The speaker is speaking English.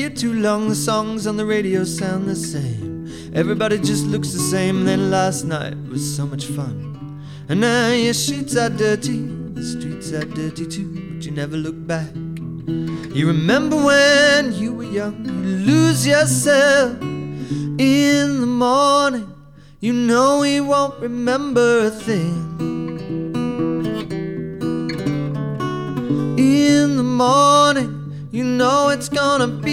year too long. The songs on the radio sound the same. Everybody just looks the same. And then last night was so much fun. And now your sheets are dirty, the streets are dirty too, but you never look back. You remember when you were young, you lose yourself in the morning. You know he won't remember a thing. In the morning, you know it's gonna be